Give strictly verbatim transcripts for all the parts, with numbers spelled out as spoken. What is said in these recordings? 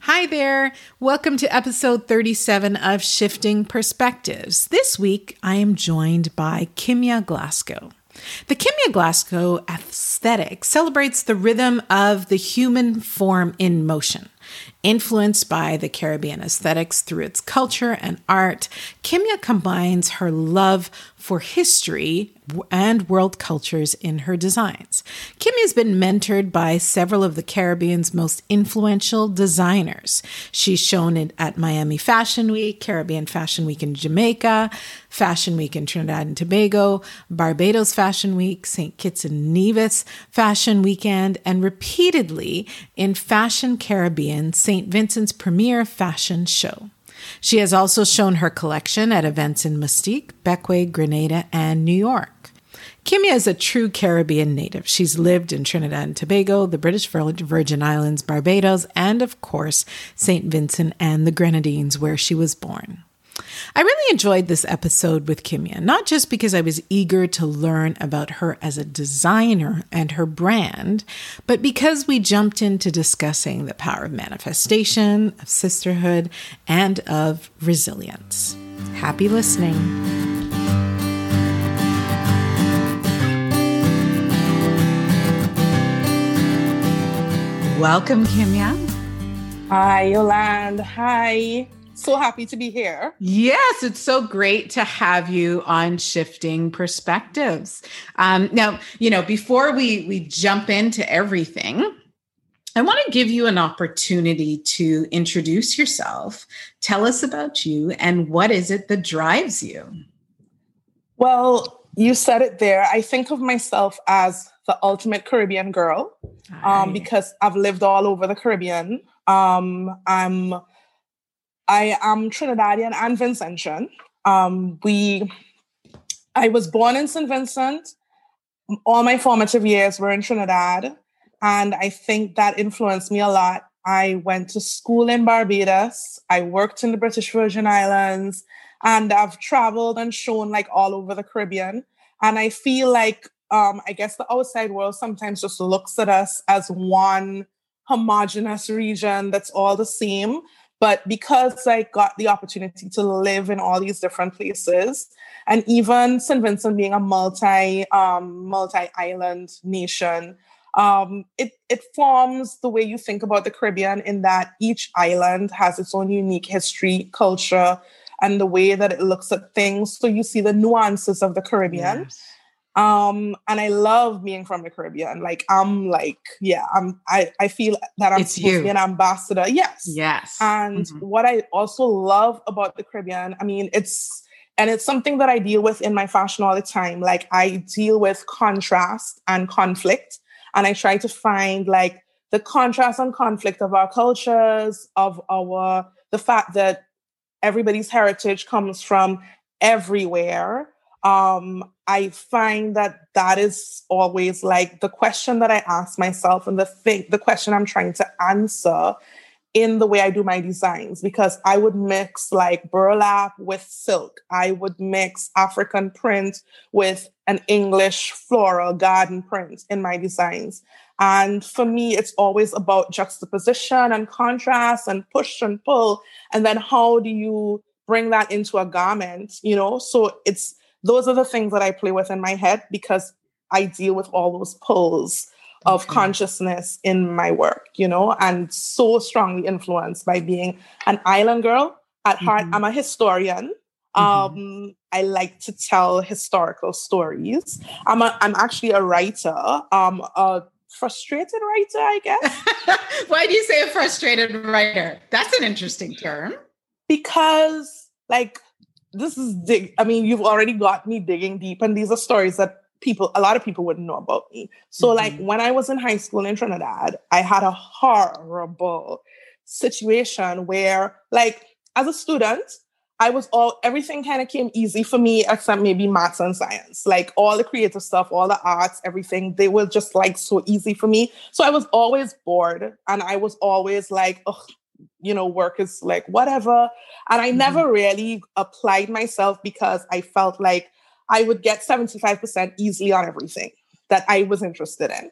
Hi there. Welcome to episode thirty-seven of Shifting Perspectives. This week, I am joined by Kimya Glasgow. The Kimya Glasgow aesthetic celebrates the rhythm of the human form in motion. Influenced by the Caribbean aesthetics through its culture and art, Kimya combines her love for history and world cultures in her designs. Kimya has been mentored by several of the Caribbean's most influential designers. She's shown it at Miami Fashion Week, Caribbean Fashion Week in Jamaica, Fashion Week in Trinidad and Tobago, Barbados Fashion Week, Saint Kitts and Nevis Fashion Weekend, and repeatedly in Fashion Caribbean, Saint Vincent's premier fashion show. She has also shown her collection at events in Mustique, Bequia, Grenada, and New York. Kimya is a true Caribbean native. She's lived in Trinidad and Tobago, the British Virgin Islands, Barbados, and of course, Saint Vincent and the Grenadines, where she was born. I really enjoyed this episode with Kimya, not just because I was eager to learn about her as a designer and her brand, but because we jumped into discussing the power of manifestation, of sisterhood, and of resilience. Happy listening. Welcome, Kimya. Hi, Yolande. Hi. So happy to be here. Yes, it's so great to have you on Shifting Perspectives. Um, now, you know, before we, we jump into everything, I want to give you an opportunity to introduce yourself. Tell us about you and what is it that drives you? Well, you said it there. I think of myself as the ultimate Caribbean girl um, because I've lived all over the Caribbean. Um, I'm I am Trinidadian and Vincentian. Um, we, I was born in Saint Vincent. All my formative years were in Trinidad. And I think that influenced me a lot. I went to school in Barbados. I worked in the British Virgin Islands. And I've traveled and shown like all over the Caribbean. And I feel like, um, I guess the outside world sometimes just looks at us as one homogenous region that's all the same. But because I got the opportunity to live in all these different places, and even Saint Vincent being a multi, um, multi-island nation, um, it, it forms the way you think about the Caribbean in that each island has its own unique history, culture, and the way that it looks at things. So you see the nuances of the Caribbean. Yes. Um, and I love being from the Caribbean. Like, I'm like, yeah, I'm, I, I feel that I'm it's supposed you. to be an ambassador. Yes. Yes. And mm-hmm. what I also love about the Caribbean, I mean, it's, and it's something that I deal with in my fashion all the time. Like, I deal with contrast and conflict, and I try to find like the contrast and conflict of our cultures, of our, the fact that everybody's heritage comes from everywhere. Um, I find that that is always like the question that I ask myself and the thing, the question I'm trying to answer in the way I do my designs, because I would mix like burlap with silk. I would mix African print with an English floral garden print in my designs. And for me, it's always about juxtaposition and contrast and push and pull. And then how do you bring that into a garment, you know? So it's, those are the things that I play with in my head because I deal with all those pulls of okay. consciousness in my work, you know, and so strongly influenced by being an island girl. At heart, mm-hmm. I'm a historian. Mm-hmm. Um, I like to tell historical stories. I'm a, I'm actually a writer, um, a frustrated writer, I guess. Why do you say a frustrated writer? That's an interesting term. Because, like, this is dig. I mean, you've already got me digging deep, and these are stories that people, a lot of people wouldn't know about me. So, mm-hmm. like, when I was in high school in Trinidad, I had a horrible situation where, like, as a student, I was all, everything kind of came easy for me, except maybe maths and science. Like, all the creative stuff, all the arts, everything, they were just, like, so easy for me. So I was always bored, and I was always like, ugh, you know, work is like whatever. And I mm-hmm. never really applied myself because I felt like I would get seventy-five percent easily on everything that I was interested in.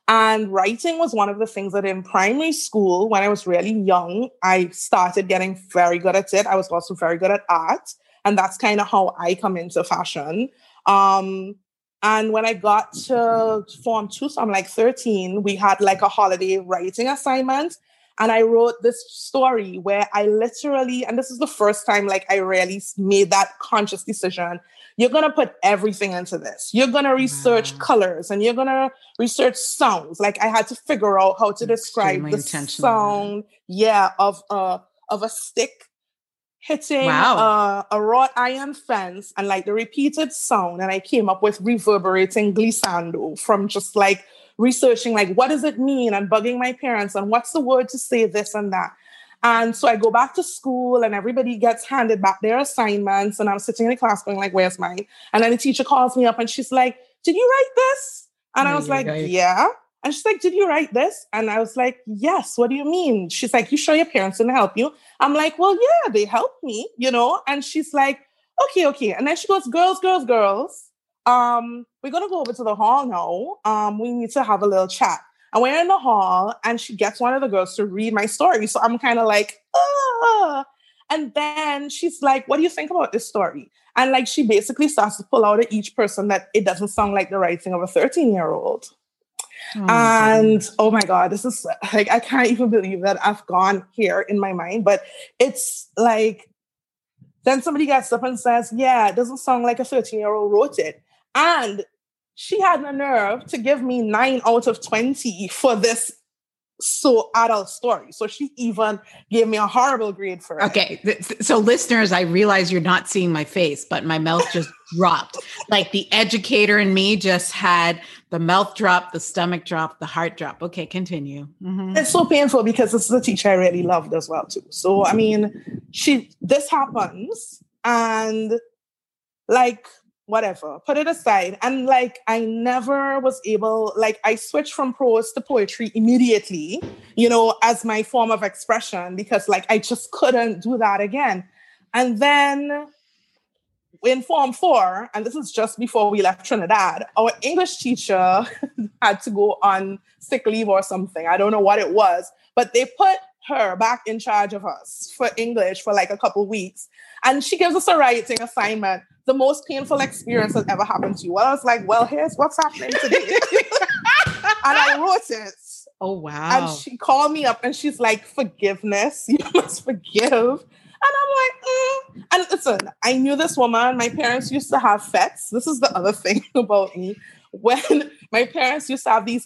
And writing was one of the things that in primary school, when I was really young, I started getting very good at it. I was also very good at art. And that's kind of how I come into fashion. Um, and when I got to Form two, so I'm like thirteen, we had like a holiday writing assignment. And I wrote this story where I literally, and this is the first time like I really made that conscious decision. You're going to put everything into this. You're going to research wow. colors and you're going to research sounds. Like I had to figure out how to describe the sound, yeah, of a, of a stick hitting wow. a, a wrought iron fence and like the repeated sound. And I came up with reverberating glissando from just like researching, like, what does it mean? And bugging my parents and what's the word to say this and that. And so I go back to school and everybody gets handed back their assignments. And I'm sitting in the class going like, where's mine? And then the teacher calls me up and she's like, did you write this? And I was like, yeah. And she's like, did you write this? And I was like, yes. What do you mean? She's like, you sure your parents didn't help you? I'm like, well, yeah, they helped me, you know? And she's like, okay, okay. And then she goes, girls, girls, girls. Um, we're going to go over to the hall now. Um, we need to have a little chat. And we're in the hall and she gets one of the girls to read my story. So I'm kind of like, ah. And then she's like, what do you think about this story? And like, she basically starts to pull out at each person that it doesn't sound like the writing of a thirteen year old. Oh and goodness. Oh my God, this is like, I can't even believe that I've gone here in my mind, but it's like, then somebody gets up and says, yeah, it doesn't sound like a thirteen year old wrote it. And she had the nerve to give me nine out of twenty for this so adult story. So she even gave me a horrible grade for it. Okay. So listeners, I realize you're not seeing my face, but my mouth just dropped. Like the educator in me just had the mouth drop, the stomach drop, the heart drop. Okay, continue. Mm-hmm. It's so painful because this is a teacher I really loved as well too. So, I mean, she, this happens and like, whatever, put it aside. And like, I never was able, like I switched from prose to poetry immediately, you know, as my form of expression, because like, I just couldn't do that again. And then in Form four, and this is just before we left Trinidad, our English teacher had to go on sick leave or something. I don't know what it was, but they put her back in charge of us for English for like a couple weeks. And she gives us a writing assignment. The most painful experience that ever happened to you. Well, I was like, well, here's what's happening today. And I wrote it. Oh, wow. And she called me up and she's like, forgiveness. You must forgive. And I'm like, mm. And listen, I knew this woman. My parents used to have fetes. This is the other thing about me. When my parents used to have these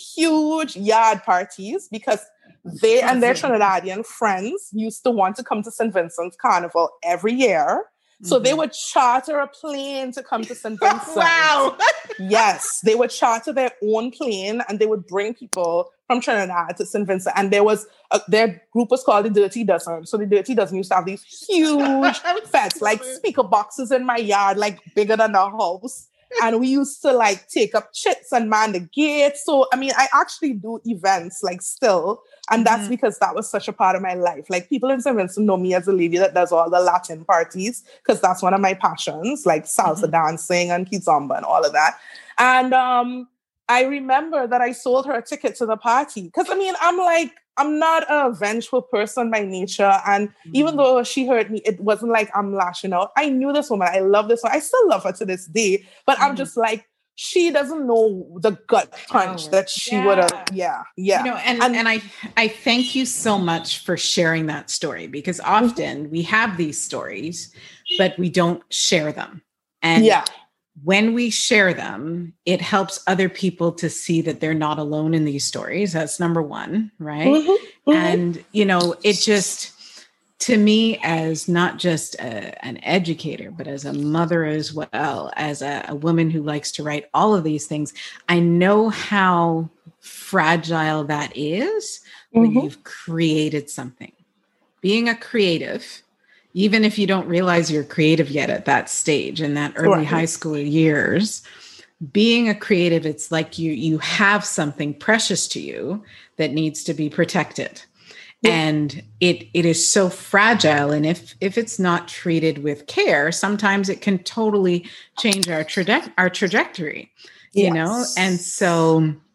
huge yard parties because they and their Trinidadian friends used to want to come to Saint Vincent's Carnival every year. So mm-hmm. they would charter a plane to come to Saint Vincent. Wow. Yes, they would charter their own plane and they would bring people from Trinidad to Saint Vincent. And there was, a, their group was called the Dirty Dozen. So the Dirty Dozen used to have these huge fetes, like speaker boxes in my yard, like bigger than a house. And we used to like take up chits and man the gate. So, I mean, I actually do events like still. And that's mm-hmm. because that was such a part of my life. Like people in Saint Vincent know me as a lady that does all the Latin parties because that's one of my passions, like salsa mm-hmm. dancing and kizomba and all of that. And um, I remember that I sold her a ticket to the party because, I mean, I'm like, I'm not a vengeful person by nature. And mm-hmm. even though she hurt me, it wasn't like I'm lashing out. I knew this woman. I love this one. I still love her to this day. But mm-hmm. I'm just like, she doesn't know the gut punch oh, that she yeah. would have. Yeah. Yeah. You know, and, and, and I, I thank you so much for sharing that story because often mm-hmm. we have these stories, but we don't share them. And yeah. when we share them, it helps other people to see that they're not alone in these stories. That's number one, right? Mm-hmm, mm-hmm. And, you know, it just, to me, as not just a, an educator, but as a mother as well, as a, a woman who likes to write all of these things, I know how fragile that is when mm-hmm. you've created something. Being a creative, even if you don't realize you're creative yet at that stage in that early right. high school years, being a creative, it's like you you have something precious to you that needs to be protected. Yeah. And it it is so fragile. And if if it's not treated with care, sometimes it can totally change our traje- our trajectory, you yes. know? And so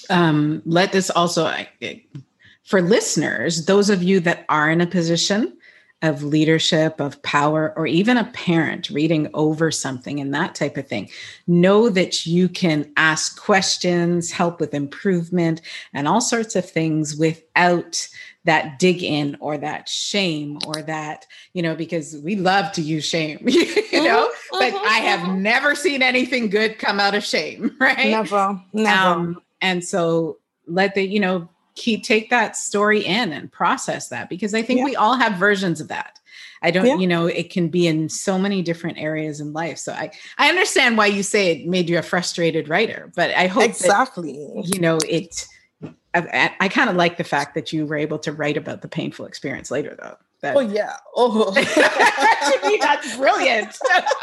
um, let this also, for listeners, those of you that are in a position of leadership, of power, or even a parent reading over something and that type of thing, know that you can ask questions, help with improvement, and all sorts of things without that dig in or that shame or that, you know, because we love to use shame, you know, mm-hmm, but mm-hmm, I have mm-hmm. never seen anything good come out of shame, right? Never, never. Um, and so let the, you know, keep, take that story in and process that, because I think yeah. we all have versions of that. I don't, yeah. you know, it can be in so many different areas in life. So I, I understand why you say it made you a frustrated writer, but I hope exactly, that, you know, it, I, I kind of like the fact that you were able to write about the painful experience later, though. That, oh, yeah. Oh, to me, that's brilliant.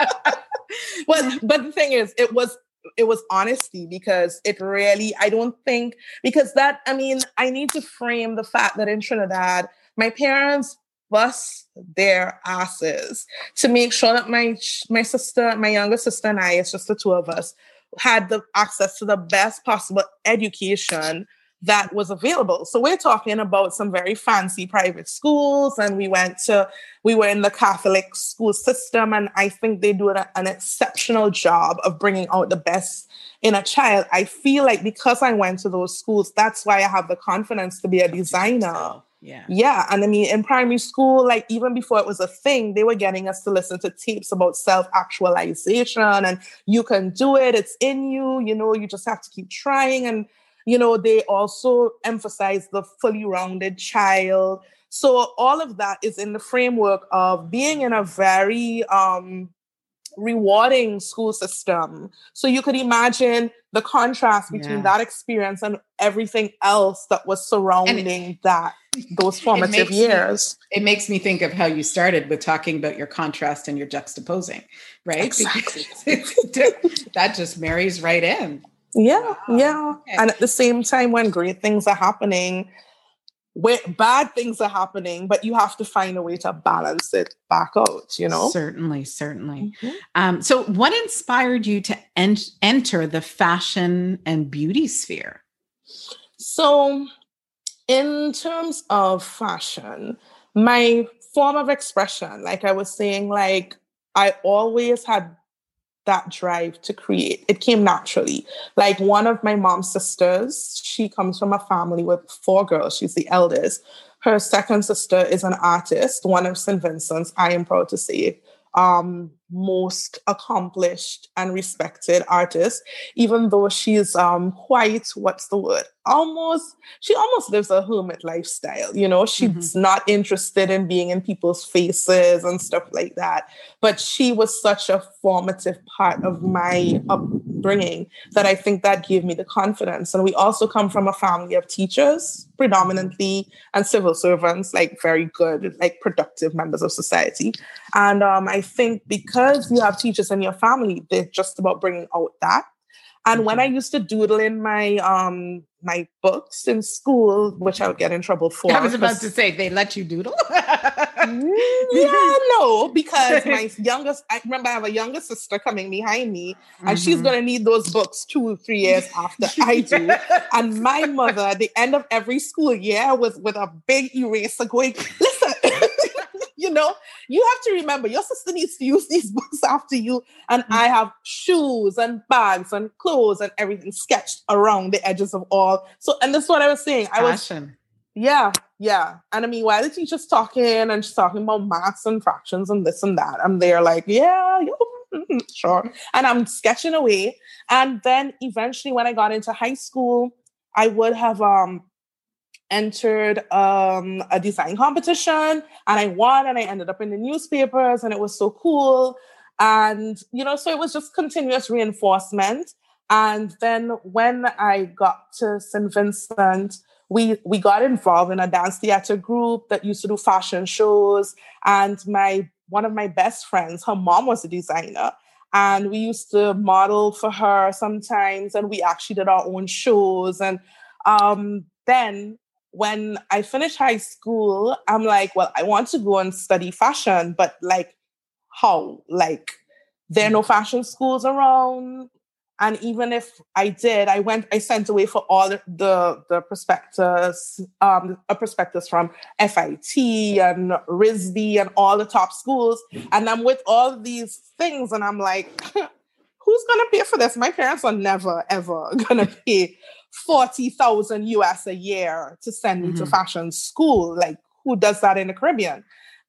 But, but the thing is, it was, it was honesty, because it really, I don't think, because that, I mean, I need to frame the fact that in Trinidad, my parents bust their asses to make sure that my, my sister, my younger sister and I, it's just the two of us, had the access to the best possible education that was available. So we're talking about some very fancy private schools, and we went to, we were in the Catholic school system, and I think they do an, an exceptional job of bringing out the best in a child. I feel like because I went to those schools, that's why I have the confidence to be a designer. Yeah. Yeah. And I mean, in primary school, like even before it was a thing, they were getting us to listen to tapes about self-actualization, and you can do it. It's in you, you know, you just have to keep trying. And you know, they also emphasize the fully rounded child. So all of that is in the framework of being in a very um, rewarding school system. So you could imagine the contrast between yeah. that experience and everything else that was surrounding it, that, those formative it years. Me, it makes me think of how you started with talking about your contrast and your juxtaposing, right? Exactly. That just marries right in. Yeah, wow. yeah. Okay. And at the same time, when great things are happening, where bad things are happening, but you have to find a way to balance it back out, you know? Certainly, certainly. Mm-hmm. Um, so what inspired you to en- enter the fashion and beauty sphere? So in terms of fashion, my form of expression, like I was saying, like I always had that drive to create. It came naturally. Like one of my mom's sisters, she comes from a family with four girls. She's the eldest. Her second sister is an artist, one of Saint Vincent's, I am proud to say, um, most accomplished and respected artist, even though she's um, quite, what's the word? Almost, she almost lives a hermit lifestyle. You know, she's mm-hmm. not interested in being in people's faces and stuff like that. But she was such a formative part of my upbringing that I think that gave me the confidence. And we also come from a family of teachers, predominantly, and civil servants, like very good, like productive members of society. And um, I think because you have teachers in your family, they're just about bringing out that. And mm-hmm. when I used to doodle in my um my books in school, which I would get in trouble for. I was about to say, they let you doodle? Yeah, no, because my youngest, I remember I have a younger sister coming behind me, and mm-hmm. she's going to need those books two, three years after I do. And my mother, at the end of every school year, was with a big eraser going, listen, you know, you have to remember your sister needs to use these books after you. And mm-hmm. I have shoes and bags and clothes and everything sketched around the edges of all. So, and that's what I was saying. I was, Fashion. yeah, yeah. And I mean, while the teacher's talking and she's talking about maths and fractions and this and that, I'm there like, yeah, yeah, sure. And I'm sketching away. And then eventually when I got into high school, I would have, um, entered um, a design competition, and I won, and I ended up in the newspapers, and it was so cool. And, you know, so it was just continuous reinforcement. And then when I got to Saint Vincent, we we got involved in a dance theater group that used to do fashion shows. And my one of my best friends, her mom was a designer, and we used to model for her sometimes, and we actually did our own shows. And um, then when I finished high school, I'm like, well, I want to go and study fashion, but like, how? Like, there are no fashion schools around. And even if I did, I went, I sent away for all the the, the prospectus, um, a prospectus from F I T and R I S D and all the top schools. And I'm with all these things and I'm like, who's going to pay for this? My parents are never, ever going to pay forty thousand U S a year to send me mm-hmm. to fashion school. Like, who does that in the Caribbean?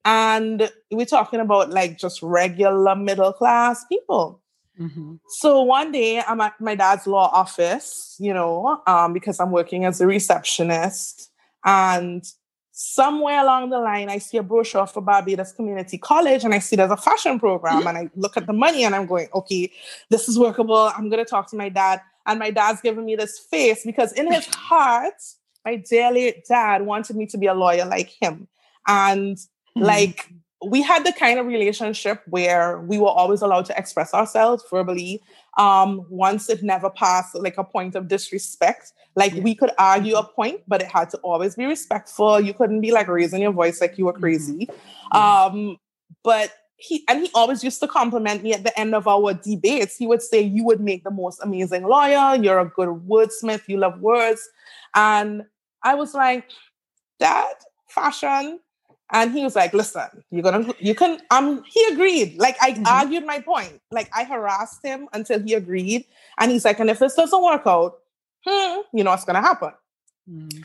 And we're talking about like just regular middle class people. Mm-hmm. So one day I'm at my dad's law office, you know, um, because I'm working as a receptionist. And somewhere along the line, I see a brochure for Barbados Community College and I see there's a fashion program. Mm-hmm. And I look at the money and I'm going, okay, this is workable. I'm going to talk to my dad. And my dad's giving me this face because in his heart, my dear late dad wanted me to be a lawyer like him. And mm-hmm. like, we had the kind of relationship where we were always allowed to express ourselves verbally. Um, once it never passed like a point of disrespect, like yeah. we could argue a point, but it had to always be respectful. You couldn't be like raising your voice like you were crazy. Mm-hmm. Um, but he, and he always used to compliment me at the end of our debates. He would say, you would make the most amazing lawyer. You're a good wordsmith. You love words. And I was like, Dad, fashion. And he was like, listen, you're going to, you can, um, he agreed. Like I mm-hmm. argued my point. Like I harassed him until he agreed. And he's like, and if this doesn't work out, hmm, you know what's going to happen. Mm.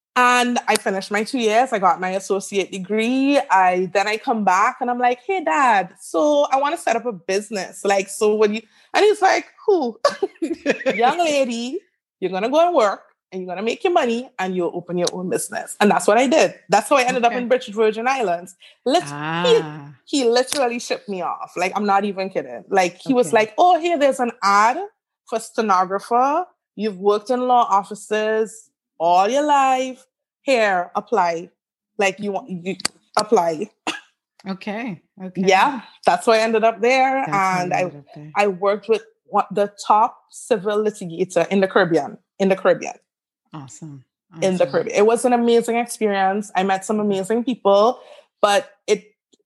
And I finished my two years. I got my associate degree. I, then I come back and I'm like, hey dad, so I want to set up a business. Like, so when you, and he's like, who? Young lady, you're going to go and work. And you're going to make your money and you'll open your own business. And that's what I did. That's how I ended okay. up in British Virgin Islands. Lit- ah. he, he literally shipped me off. Like, I'm not even kidding. Like, he okay. was like, oh, here, there's an ad for stenographer. You've worked in law offices all your life. Here, apply. Like, you want, you apply. Okay. Okay. Yeah. That's why I ended up there. That's and I, there. I worked with the top civil litigator in the Caribbean. In the Caribbean. Awesome. awesome. In the Caribbean. It was an amazing experience. I met some amazing people, but it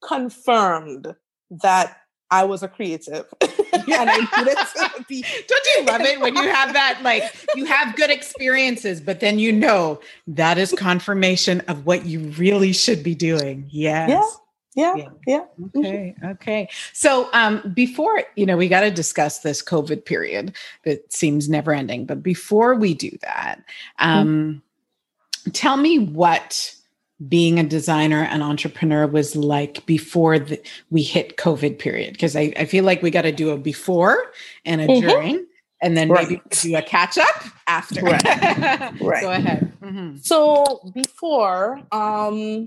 confirmed that I was a creative. And I needed to be. Don't you love it when you have that, like, you have good experiences, but then you know that is confirmation of what you really should be doing. Yes. Yeah. Yeah, yeah. yeah. Okay. Okay. So um, before, you know, we got to discuss this COVID period that seems never ending. But before we do that, um, mm-hmm. tell me what being a designer and entrepreneur was like before the, we hit COVID period. Because I, I feel like we got to do a before and a mm-hmm. during, and then right. maybe do a catch up after. Right. right. Go ahead. Mm-hmm. So before, um,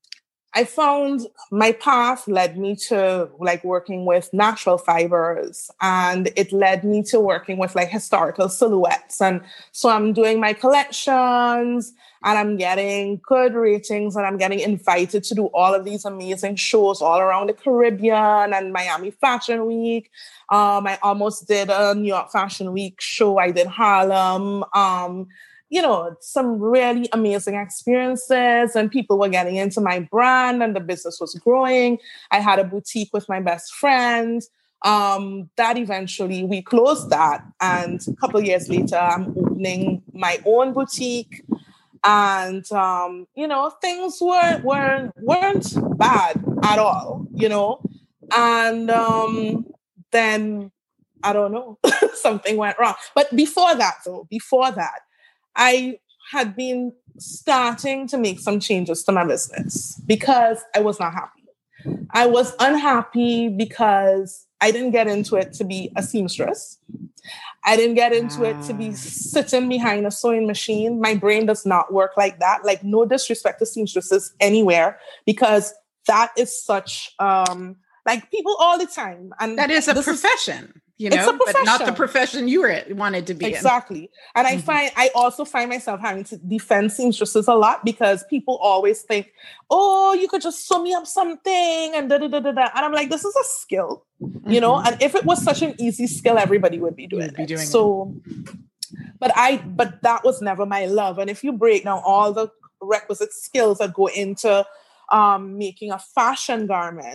I found my path led me to like working with natural fibers, and it led me to working with like historical silhouettes. And so I'm doing my collections and I'm getting good ratings and I'm getting invited to do all of these amazing shows all around the Caribbean and Miami Fashion Week. Um, I almost did a New York Fashion Week show. I did Harlem. Um, you know, some really amazing experiences, and people were getting into my brand and the business was growing. I had a boutique with my best friend. Um, that eventually we closed that. And a couple of years later, I'm opening my own boutique. And, um, you know, things weren't, weren't, weren't bad at all, you know. And um, then, I don't know, something went wrong. But before that, though, before that, I had been starting to make some changes to my business because I was not happy. I was unhappy because I didn't get into it to be a seamstress. I didn't get into ah. it to be sitting behind a sewing machine. My brain does not work like that. Like, no disrespect to seamstresses anywhere, because that is such, um, like, people all the time. And that is a profession. Is, You know, but not the profession you were wanted to be exactly. in. And I mm-hmm. find I also find myself having to defend seamstresses a lot because people always think, "Oh, you could just sew me up something," and da da da da da. And I'm like, this is a skill, mm-hmm. you know. And if it was such an easy skill, everybody would be doing be it. Doing so, it. but I, but that was never my love. And if you break down all the requisite skills that go into um, making a fashion garment,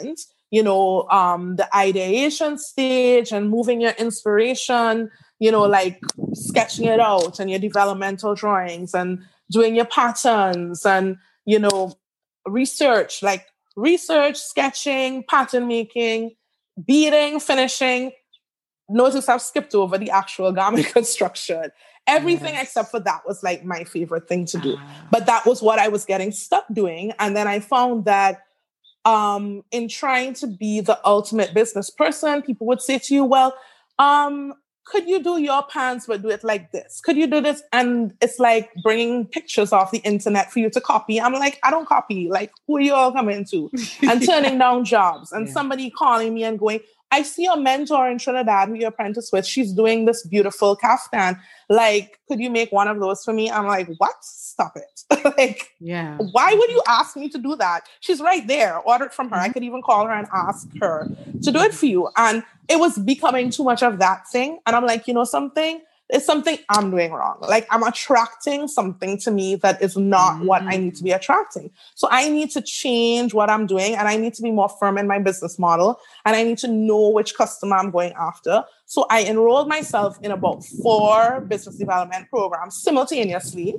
you know, um, the ideation stage and moving your inspiration, you know, like sketching it out and your developmental drawings and doing your patterns and, you know, research, like research, sketching, pattern making, beading, finishing. Notice I've skipped over the actual garment construction. Everything yes. except for that was like my favorite thing to do. Uh. But that was what I was getting stuck doing. And then I found that um, in trying to be the ultimate business person, people would say to you, well, um, could you do your pants, but do it like this? Could you do this? And it's like bringing pictures off the internet for you to copy. I'm like, I don't copy. Like, who are you all coming to? And turning down jobs. And yeah. somebody calling me and going, I see your mentor in Trinidad who you apprentice with. She's doing this beautiful kaftan. Like, could you make one of those for me? I'm like, what? Stop it. Like, yeah. Why would you ask me to do that? She's right there. Order it from her. Mm-hmm. I could even call her and ask her to do it for you. And it was becoming too much of that thing. And I'm like, you know something? There's something I'm doing wrong. Like, I'm attracting something to me that is not mm-hmm. what I need to be attracting. So I need to change what I'm doing, and I need to be more firm in my business model, and I need to know which customer I'm going after. So I enrolled myself in about four business development programs simultaneously.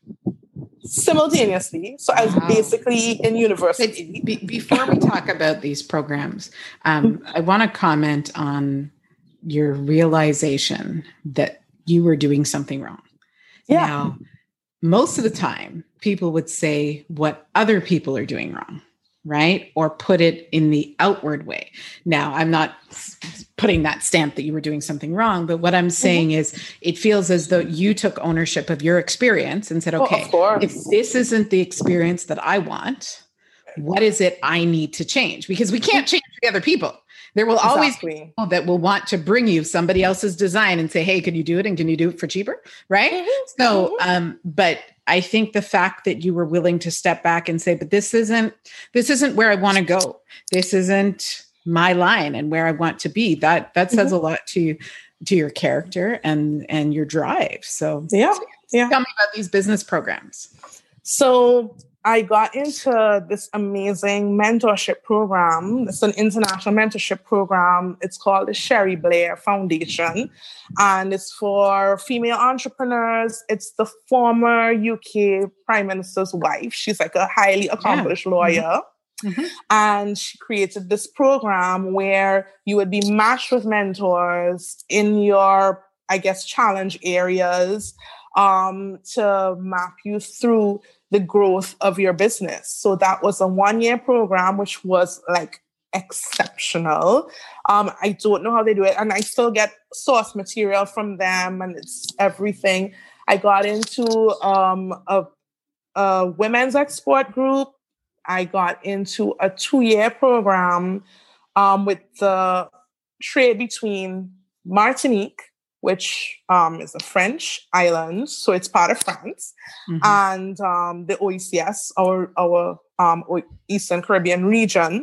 Simultaneously. So I was wow. basically in university. Be- before we talk about these programs, um, I want to comment on your realization that you were doing something wrong. Yeah. Now, most of the time, people would say what other people are doing wrong, right? Or put it in the outward way. Now, I'm not putting that stamp that you were doing something wrong, but what I'm saying mm-hmm. is it feels as though you took ownership of your experience and said, okay, well, if this isn't the experience that I want, what is it I need to change? Because we can't change the other people. There will always exactly. be people that will want to bring you somebody else's design and say, hey, can you do it? And can you do it for cheaper? Right? Mm-hmm. So, um, but I think the fact that you were willing to step back and say, but this isn't, this isn't where I want to go. This isn't my line and where I want to be. That, that says mm-hmm. a lot to, to your character and, and your drive. So yeah. yeah. Tell me about these business programs. So I got into this amazing mentorship program. It's an international mentorship program. It's called the Sherry Blair Foundation, and it's for female entrepreneurs. It's the former U K Prime Minister's wife. She's like a highly accomplished yeah. lawyer. Mm-hmm. And she created this program where you would be matched with mentors in your, I guess, challenge areas um, to map you through the growth of your business. So that was a one-year program, which was like exceptional. Um, I don't know how they do it. And I still get source material from them and it's everything. I got into um, a, a women's export group. I got into a two-year program um, with the trade between Martinique, which um, is a French island, so it's part of France, mm-hmm. and um, the O E C S, our, our um, Eastern Caribbean region.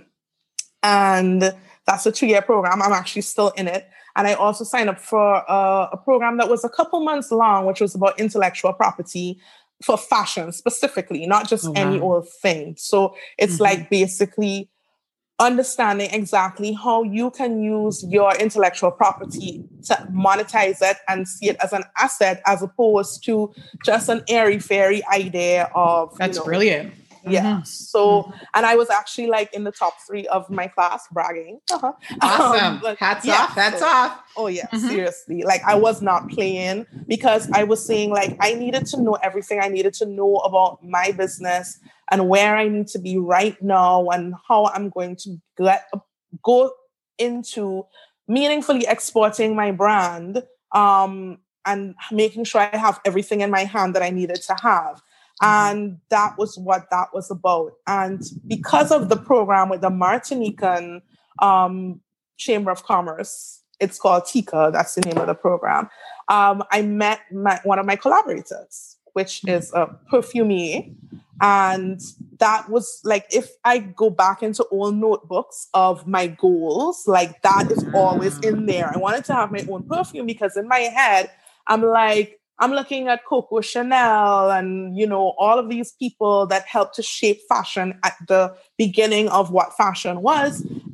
And that's a two-year program. I'm actually still in it. And I also signed up for a, a program that was a couple months long, which was about intellectual property for fashion specifically, not just oh, wow. any old thing. So it's mm-hmm. like basically understanding exactly how you can use your intellectual property to monetize it and see it as an asset as opposed to just an airy-fairy idea of, that's you know, brilliant. Yeah. Mm-hmm. So, mm-hmm. and I was actually like in the top three of my class, bragging. Uh-huh. Awesome. Um, hats yeah, off. Hats so, off. Oh yeah, mm-hmm. seriously. Like I was not playing because I was saying like, I needed to know everything I needed to know about my business and where I need to be right now and how I'm going to get, go into meaningfully exporting my brand um, and making sure I have everything in my hand that I needed to have. And that was what that was about. And because of the program with the Martinican um, Chamber of Commerce, it's called TICA, that's the name of the program, um, I met my, one of my collaborators, which is a perfumier. And that was like, if I go back into old notebooks of my goals, like that is always in there. I wanted to have my own perfume because in my head, I'm like, I'm looking at Coco Chanel and, you know, all of these people that helped to shape fashion at the beginning of what fashion was.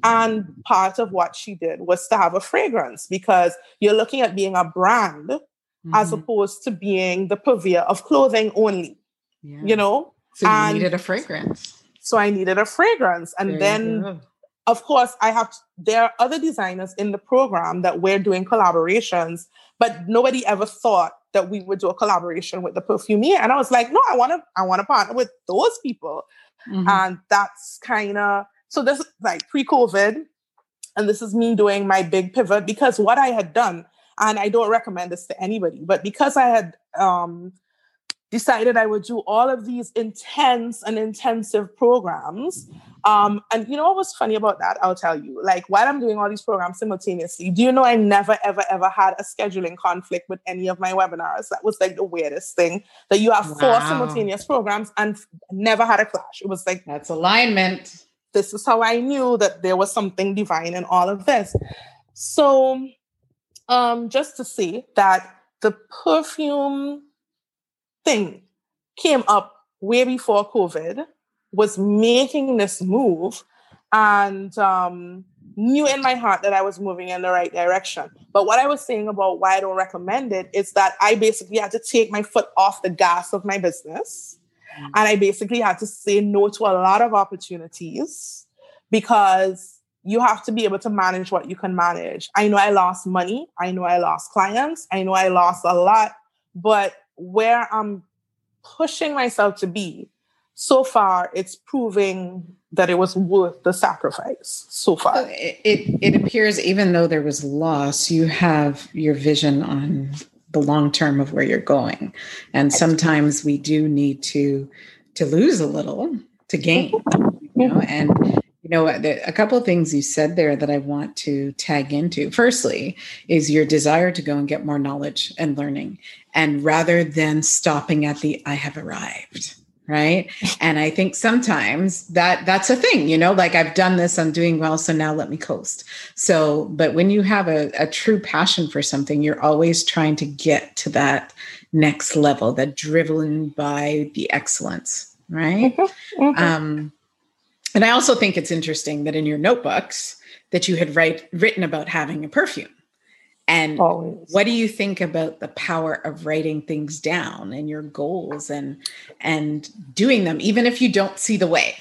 And part of what she did was to have a fragrance, because you're looking at being a brand mm-hmm. as opposed to being the purveyor of clothing only, yeah. you know? So you and needed a fragrance. So I needed a fragrance. And there then, of course, I have, to, there are other designers in the program that we're doing collaborations, but nobody ever thought that we would do a collaboration with the perfumier. And I was like, no, I want to, I want to partner with those people. Mm-hmm. And that's kind of, so this is like pre-COVID, and this is me doing my big pivot, because what I had done, and I don't recommend this to anybody, but because I had um, decided I would do all of these intense and intensive programs. Um, and you know what was funny about that? I'll tell you, like while I'm doing all these programs simultaneously, do you know I never, ever, ever had a scheduling conflict with any of my webinars? That was like the weirdest thing, that you have wow. four simultaneous programs and never had a clash. It was like, that's alignment. This is how I knew that there was something divine in all of this. So um, just to say that the perfume thing came up way before COVID, was making this move, and um, knew in my heart that I was moving in the right direction. But what I was saying about why I don't recommend it is that I basically had to take my foot off the gas of my business. Mm-hmm. And I basically had to say no to a lot of opportunities, because you have to be able to manage what you can manage. I know I lost money. I know I lost clients. I know I lost a lot. But where I'm pushing myself to be, so far, it's proving that it was worth the sacrifice so far. It, it, it appears, even though there was loss, you have your vision on the long term of where you're going. And sometimes we do need to, to lose a little to gain, you know, and, you know, a couple of things you said there that I want to tag into. Firstly, is your desire to go and get more knowledge and learning. And rather than stopping at the, I have arrived. Right. And I think sometimes that that's a thing, you know, like I've done this, I'm doing well, so now let me coast. So, but when you have a, a true passion for something, you're always trying to get to that next level, that driven by the excellence. Right. Mm-hmm, mm-hmm. Um, and I also think it's interesting that in your notebooks that you had write, written about having a perfume. And Always. What do you think about the power of writing things down and your goals and and doing them, even if you don't see the way?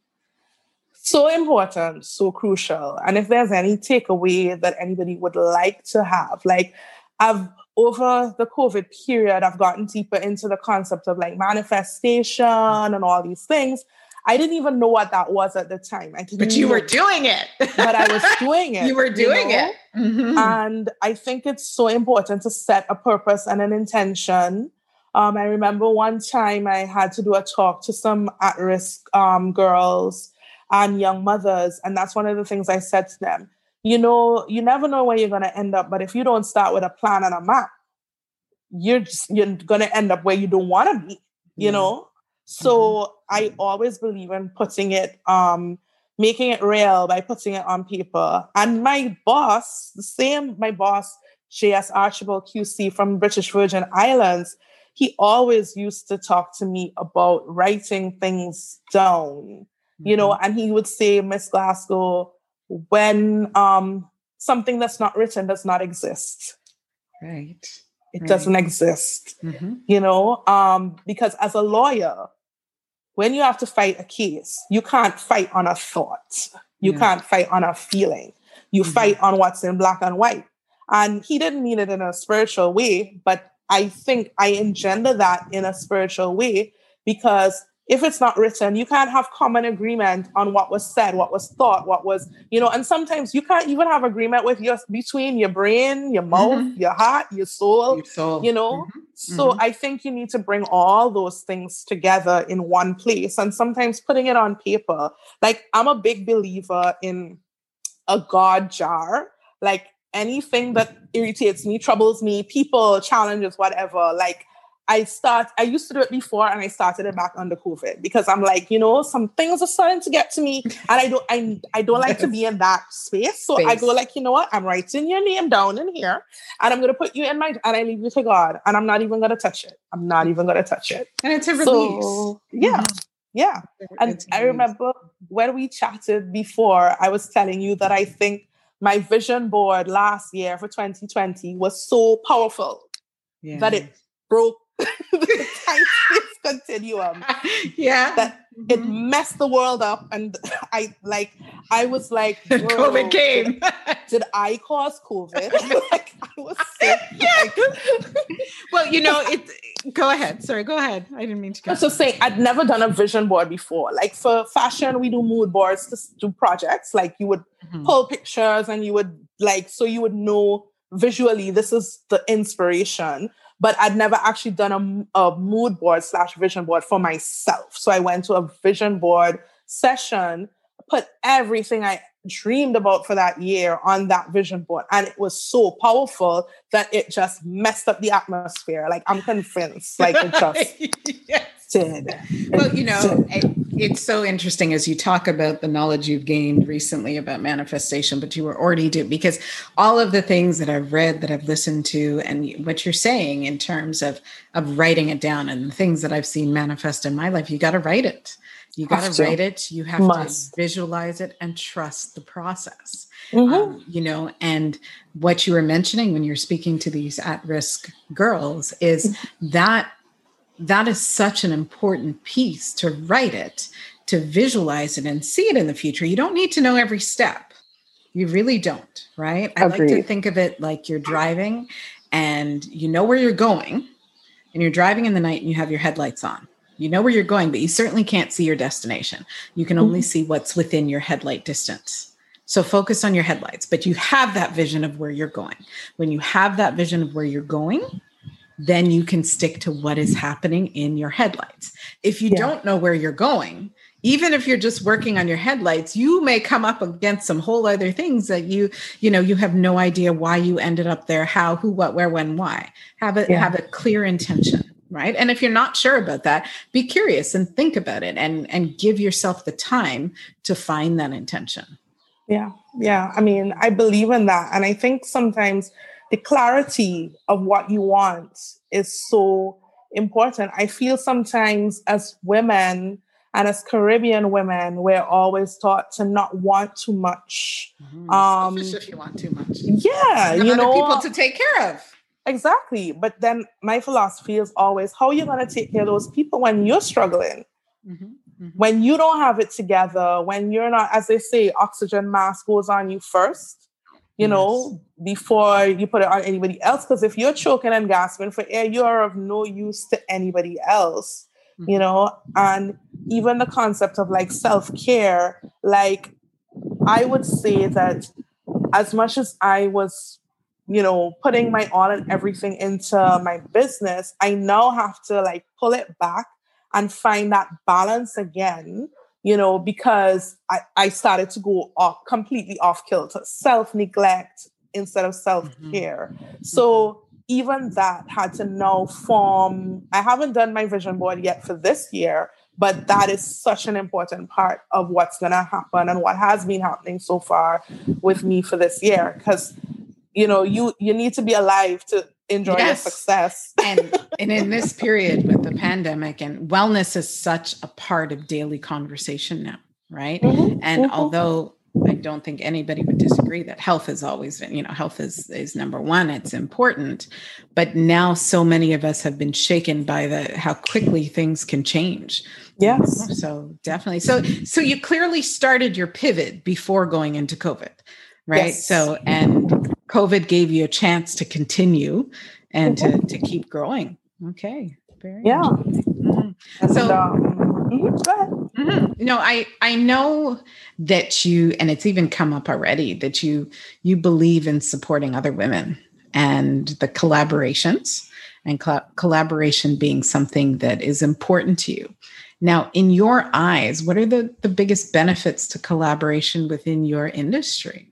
So important, so crucial. And if there's any takeaway that anybody would like to have, like I've over the COVID period, I've gotten deeper into the concept of like manifestation and all these things. I didn't even know what that was at the time. I didn't but you were doing it. But I was doing it. You were doing you know? it. Mm-hmm. And I think it's so important to set a purpose and an intention. Um, I remember one time I had to do a talk to some at-risk um, girls and young mothers. And that's one of the things I said to them. You know, you never know where you're going to end up. But if you don't start with a plan and a map, you're just, you're going to end up where you don't want to be, you yeah. know? So mm-hmm. I always believe in putting it, um, making it real by putting it on paper. And my boss, the same, my boss, J S Archibald Q C from British Virgin Islands, he always used to talk to me about writing things down, mm-hmm. you know, and he would say, Miss Glasgow, when um, something that's not written does not exist. Right. It right. doesn't exist, mm-hmm. you know, um, because as a lawyer, when you have to fight a case, you can't fight on a thought. You yeah. can't fight on a feeling. You mm-hmm. fight on what's in black and white. And he didn't mean it in a spiritual way, but I think I engender that in a spiritual way, because if it's not written, you can't have common agreement on what was said, what was thought, what was, you know, and sometimes you can't even have agreement with your, between your brain, your mouth, mm-hmm. your heart, your soul, your soul. you know? Mm-hmm. So mm-hmm. I think you need to bring all those things together in one place, and sometimes putting it on paper. Like I'm a big believer in a God jar, like anything that irritates me, troubles me, people, challenges, whatever, like I start, I used to do it before and I started it back under COVID, because I'm like, you know, some things are starting to get to me and I don't, I, I don't like to be in that space. So space. I go like, you know what, I'm writing your name down in here and I'm going to put you in my, and I leave you to God, and I'm not even going to touch it. I'm not even going to touch it. And it's a release. So, yeah. Mm-hmm. Yeah. And It's I amazing. remember when we chatted before, I was telling you that I think my vision board last year for twenty twenty was so powerful Yeah. that it broke the time space continuum. Yeah. That Mhm. it messed the world up. And I like, I was like, COVID came. Did, did I cause COVID? Like, I was so like, well, you know, it. Go ahead. Sorry, go ahead. I didn't mean to. I was just saying, I'd never done a vision board before. Like for fashion, we do mood boards to do projects. Like you would mm-hmm. pull pictures and you would like, so you would know visually this is the inspiration. But I'd never actually done a, a mood board slash vision board for myself. So I went to a vision board session, put everything I dreamed about for that year on that vision board. And it was so powerful that it just messed up the atmosphere. Like I'm convinced, like it just yes. did. Well, you know, it, it's so interesting as you talk about the knowledge you've gained recently about manifestation, but you were already doing, because all of the things that I've read, that I've listened to, and what you're saying in terms of, of writing it down and the things that I've seen manifest in my life, you got to write it. You got to write it. You have Must. to visualize it and trust the process. Mm-hmm. Um, you know, and what you were mentioning when you're speaking to these at-risk girls is mm-hmm. that that is such an important piece, to write it, to visualize it and see it in the future. You don't need to know every step. You really don't, right? I Agreed. like to think of it like you're driving and you know where you're going, and you're driving in the night and you have your headlights on. You know where you're going, but you certainly can't see your destination. You can only see what's within your headlight distance. So focus on your headlights, but you have that vision of where you're going. When you have that vision of where you're going, then you can stick to what is happening in your headlights. If you yeah. don't know where you're going, even if you're just working on your headlights, you may come up against some whole other things that you, you know, you have no idea why you ended up there, how, who, what, where, when, why. Have a, yeah. have a clear intention. Right. And if you're not sure about that, be curious and think about it and, and give yourself the time to find that intention. Yeah. Yeah. I mean, I believe in that. And I think sometimes the clarity of what you want is so important. I feel sometimes as women and as Caribbean women, we're always taught to not want too much. Mm-hmm. Um, Selfish if you want too much. Yeah. You, you know, people to take care of. Exactly. But then my philosophy is always, how are you going to take care of those people when you're struggling? Mm-hmm, mm-hmm. When you don't have it together, when you're not, as they say, oxygen mask goes on you first, you yes. know, before you put it on anybody else. Because if you're choking and gasping for air, you are of no use to anybody else, mm-hmm. you know? And even the concept of like self-care, like I would say that as much as I was, you know, putting my all and everything into my business, I now have to like pull it back and find that balance again, you know, because I, I started to go off completely off kilter, self-neglect instead of self-care. Mm-hmm. So even that had to now form, I haven't done my vision board yet for this year, but that is such an important part of what's going to happen and what has been happening so far with me for this year. Because you know, you you need to be alive to enjoy yes. your success. and and in this period with the pandemic, and wellness is such a part of daily conversation now, right? Mm-hmm. And mm-hmm. although I don't think anybody would disagree that health has always been, you know, health is, is number one, it's important. But now so many of us have been shaken by the how quickly things can change. Yes. You know? So definitely. So so you clearly started your pivot before going into COVID, right? Yes. So and COVID gave you a chance to continue and to, to keep growing. Okay. Very yeah. Mm-hmm. So, um, mm-hmm. Go ahead. Mm-hmm. No, I, I know that you, and it's even come up already, that you, you believe in supporting other women and the collaborations and cl- collaboration being something that is important to you. Now, in your eyes, what are the, the biggest benefits to collaboration within your industry?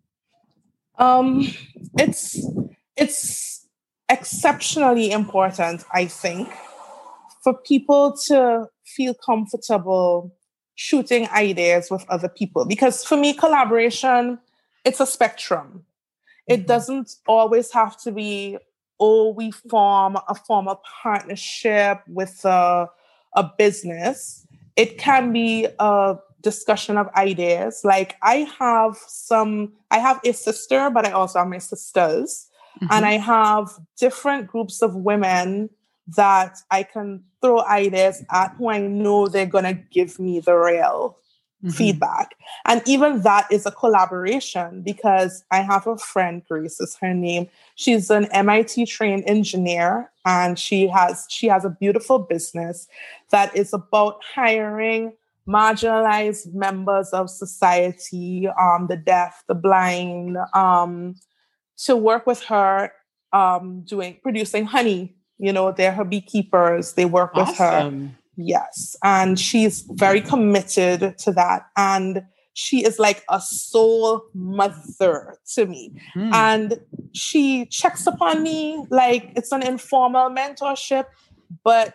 Um, it's it's exceptionally important, I think, for people to feel comfortable shooting ideas with other people. Because for me, collaboration, it's a spectrum. It mm-hmm. doesn't always have to be, oh, we form a formal partnership with a, a business. it can be a discussion of ideas. Like I have some, I have a sister, but I also have my sisters. Mm-hmm. And I have different groups of women that I can throw ideas at who I know they're going to give me the real mm-hmm. feedback. And even that is a collaboration, because I have a friend, Grace is her name. She's an M I T trained engineer, and she has she has a beautiful business that is about hiring marginalized members of society, um, the deaf, the blind, um, to work with her, um, doing producing honey. You know, they're her beekeepers. They work with awesome. her. Yes. And she's very committed to that. And she is like a soul mother to me. Mm. And she checks upon me like it's an informal mentorship, but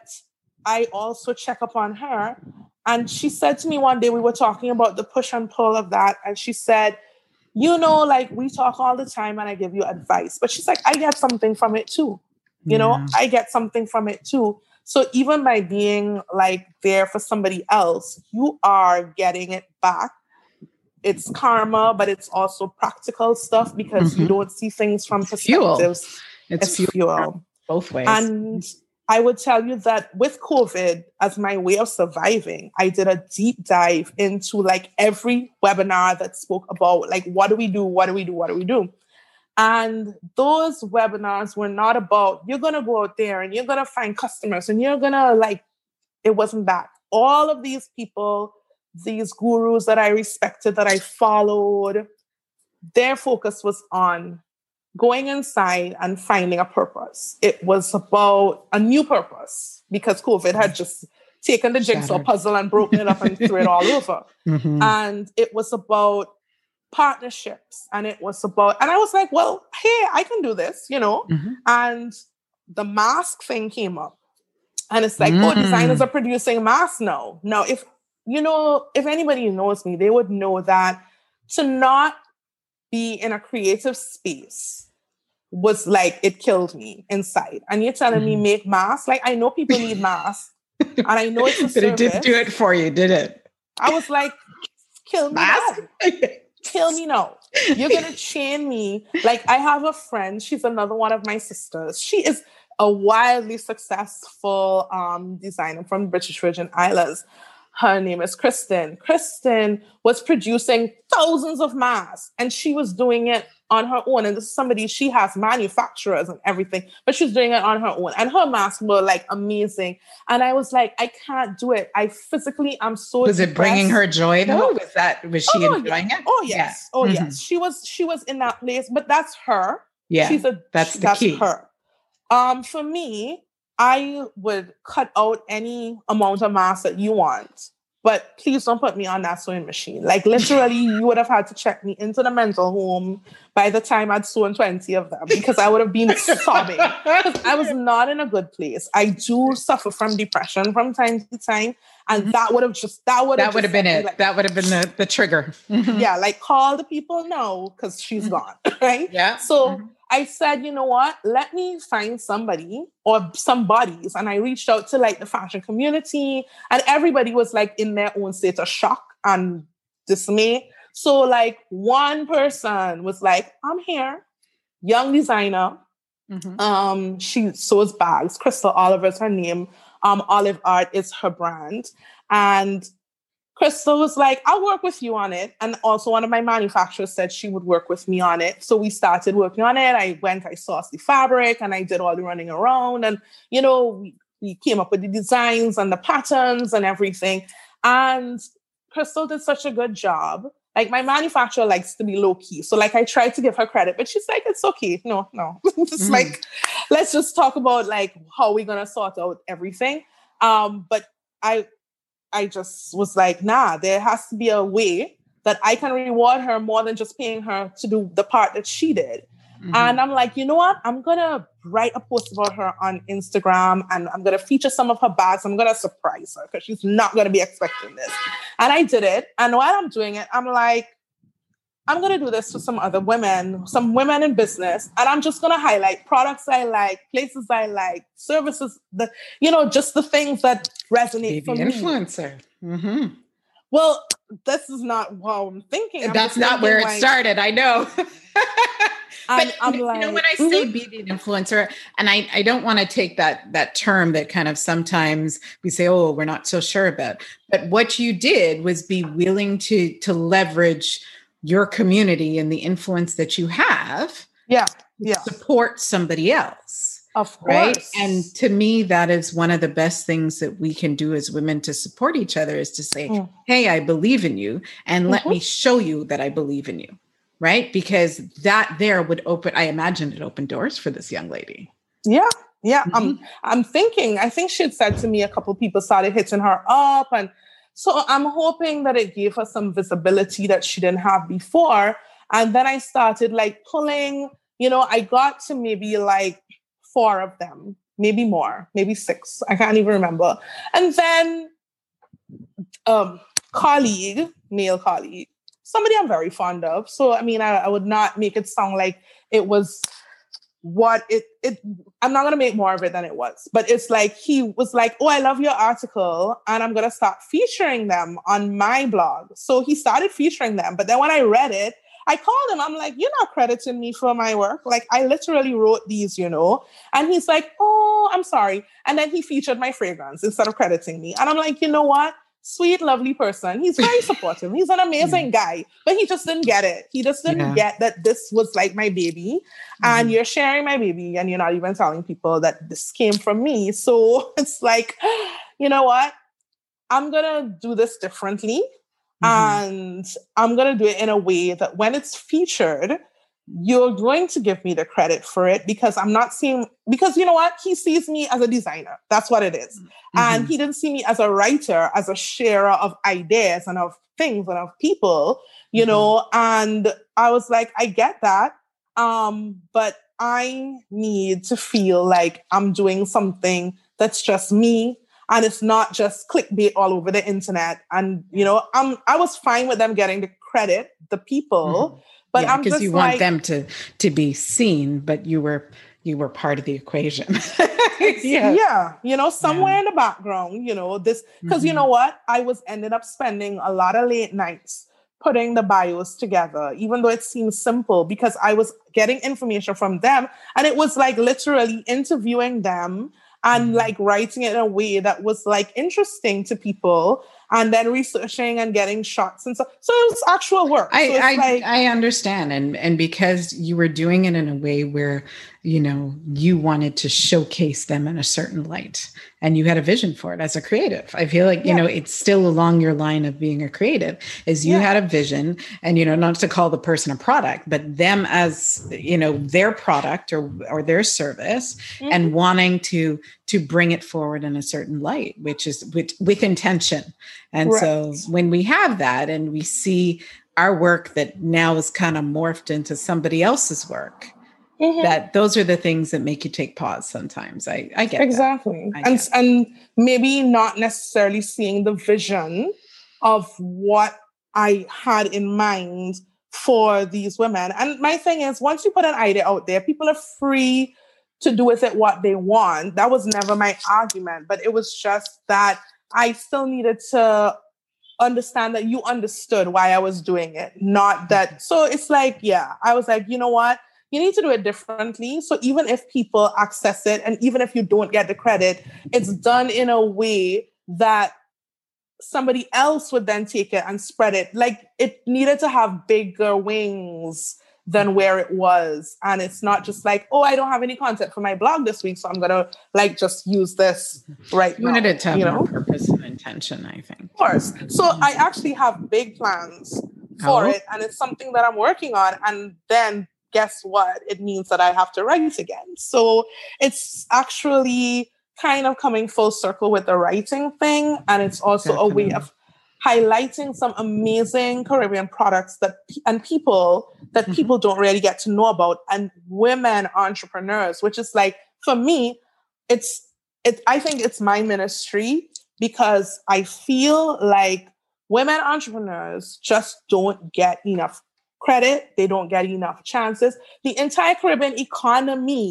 I also check upon her. And she said to me one day, we were talking about the push and pull of that. And she said, you know, like we talk all the time and I give you advice, but she's like, I get something from it too. You know, yeah. I get something from it too. So even by being like there for somebody else, you are getting it back. It's karma, but it's also practical stuff, because mm-hmm. you don't see things from perspectives. Fuel. It's, it's fuel. fuel. Both ways. And I would tell you that with COVID as my way of surviving, I did a deep dive into like every webinar that spoke about like, what do we do? What do we do? What do we do? And those webinars were not about, you're going to go out there and you're going to find customers and you're going to like, it wasn't that. All of these people, these gurus that I respected, that I followed, their focus was on going inside and finding a purpose. It was about a new purpose, because COVID had just taken the jigsaw puzzle and broken it up and threw it all over. Mm-hmm. And it was about partnerships, and it was about, and I was like, well, hey, I can do this, you know. Mm-hmm. And the mask thing came up, and it's like, mm. oh, designers are producing masks now. Now, if you know, if anybody knows me, they would know that to not be in a creative space was like, it killed me inside. And you're telling mm-hmm. me make masks? Like, I know people need masks, and I know it's a but service. It didn't do it for you, did it? I was like, kill me now. Kill me now. You're going to chain me. Like, I have a friend. She's another one of my sisters. She is a wildly successful um, designer from the British Virgin Islands. Her name is Kristen. Kristen was producing thousands of masks, and she was doing it on her own. And this is somebody, she has manufacturers and everything, but she's doing it on her own. And her masks were like amazing. And I was like, I can't do it. I physically, I'm so Was depressed. It bringing her joy though? Was that, was she oh, enjoying yeah. it? Oh yes. Yeah. Oh mm-hmm. yes. She was, she was in that place, but that's her. Yeah. She's a, that's the that's key. her. Um, for me, I would cut out any amount of mask that you want, but please don't put me on that sewing machine. Like literally, you would have had to check me into the mental home by the time I'd sewn twenty of them, because I would have been sobbing. Because I was not in a good place. I do suffer from depression from time to time. And mm-hmm. that would have just, that would have That would have been it. Like, that would have been the, the trigger. Mm-hmm. Yeah, like call the people now, because she's gone, right? Yeah. So mm-hmm. I said, you know what? Let me find somebody or some bodies. And I reached out to like the fashion community, and everybody was like in their own state of shock and dismay. So like one person was like, I'm here, young designer. Mm-hmm. Um, she sews bags. Crystal Oliver is her name. Um, Olive Art is her brand. And Crystal was like, I'll work with you on it. And also one of my manufacturers said she would work with me on it. So we started working on it. I went, I sourced the fabric, and I did all the running around. And, you know, we, we came up with the designs and the patterns and everything. And Crystal did such a good job. Like my manufacturer likes to be low key. So like I tried to give her credit, but she's like, it's okay. No, no. It's mm. like, let's just talk about like how we're going to sort out everything. Um, but I, I just was like, nah, there has to be a way that I can reward her more than just paying her to do the part that she did. Mm-hmm. And I'm like, you know what? I'm going to write a post about her on Instagram, and I'm going to feature some of her bags. I'm going to surprise her because she's not going to be expecting this. And I did it. And while I'm doing it, I'm like, I'm going to do this for some other women, some women in business. And I'm just going to highlight products I like, places I like, services, that, you know, just the things that resonate Baby for influencer. me. Mm-hmm. Well, this is not what I'm thinking. I'm That's not where it like, started. I know. I'm, but I'm you like, know, when I mm-hmm. say be the influencer, and I, I don't want to take that that term that kind of sometimes we say, oh, we're not so sure about. But what you did was be willing to to leverage your community and the influence that you have. Yeah. Yeah. Support somebody else. Of course. Right. And to me, that is one of the best things that we can do as women to support each other is to say, mm. hey, I believe in you and mm-hmm. let me show you that I believe in you. Right. Because that there would open, I imagine it opened doors for this young lady. Yeah. Yeah. Mm-hmm. I'm, I'm thinking, I think she had said to me, a couple of people started hitting her up. And so I'm hoping that it gave her some visibility that she didn't have before. And then I started like pulling, you know, I got to maybe like four of them, maybe more, maybe six. I can't even remember. And then um, colleague, male colleague, somebody I'm very fond of. So, I mean, I, I would not make it sound like it was what it, it, I'm not going to make more of it than it was. But it's like, he was like, oh, I love your article. And I'm going to start featuring them on my blog. So he started featuring them. But then when I read it, I called him. I'm like, you're not crediting me for my work. Like, I literally wrote these, you know. And he's like, oh, I'm sorry. And then he featured my fragrance instead of crediting me. And I'm like, you know what? Sweet, lovely person. He's very supportive. He's an amazing yeah. guy. But he just didn't get it. He just didn't yeah. get that this was like my baby. Mm-hmm. And you're sharing my baby. And you're not even telling people that this came from me. So it's like, you know what? I'm going to do this differently. Mm-hmm. And I'm going to do it in a way that when it's featured, you're going to give me the credit for it because I'm not seeing, because you know what? He sees me as a designer. That's what it is. Mm-hmm. And he didn't see me as a writer, as a sharer of ideas and of things and of people, you mm-hmm. know, and I was like, I get that. Um, but I need to feel like I'm doing something that's just me. And it's not just clickbait all over the internet. And, you know, I'm, I was fine with them getting the credit, the people, mm-hmm. but yeah, I'm just you like, want them to, to be seen, but you were, you were part of the equation. yeah. yeah. You know, somewhere yeah. in the background, you know, this, because mm-hmm. you know what? I was ended up spending a lot of late nights putting the bios together, even though it seems simple, because I was getting information from them. And it was like literally interviewing them and mm-hmm. like writing it in a way that was like interesting to people, and then researching and getting shots and stuff. So it was actual work. I, so it's I, like, I understand. And, and because you were doing it in a way where, you know, you wanted to showcase them in a certain light and you had a vision for it as a creative. I feel like, you yeah. know, it's still along your line of being a creative is you yeah. had a vision and, you know, not to call the person a product, but them as, you know, their product or, or their service mm-hmm. and wanting to, to bring it forward in a certain light, which is with, with intention. And right. so when we have that and we see our work that now is kind of morphed into somebody else's work, mm-hmm. that those are the things that make you take pause sometimes. I, I get exactly. I and, get and maybe not necessarily seeing the vision of what I had in mind for these women. And my thing is, once you put an idea out there, people are free to do with it what they want. That was never my argument, but it was just that I still needed to understand that you understood why I was doing it, not that. So it's like, yeah, I was like, you know what? You need to do it differently. So even if people access it and even if you don't get the credit, it's done in a way that somebody else would then take it and spread it. Like it needed to have bigger wings than where it was. And it's not just like, oh, I don't have any content for my blog this week, so I'm going to like just use this right you now. You wanted it to have you more know? purpose and intention, I think. Of course. So I actually have big plans for oh. it. And it's something that I'm working on. And then guess what? It means that I have to write again. So it's actually kind of coming full circle with the writing thing. And it's also Definitely. a way of highlighting some amazing Caribbean products that and people that mm-hmm. people don't really get to know about, and women entrepreneurs, which is like, for me, it's it. I think it's my ministry because I feel like women entrepreneurs just don't get enough credit. They don't get enough chances. The entire Caribbean economy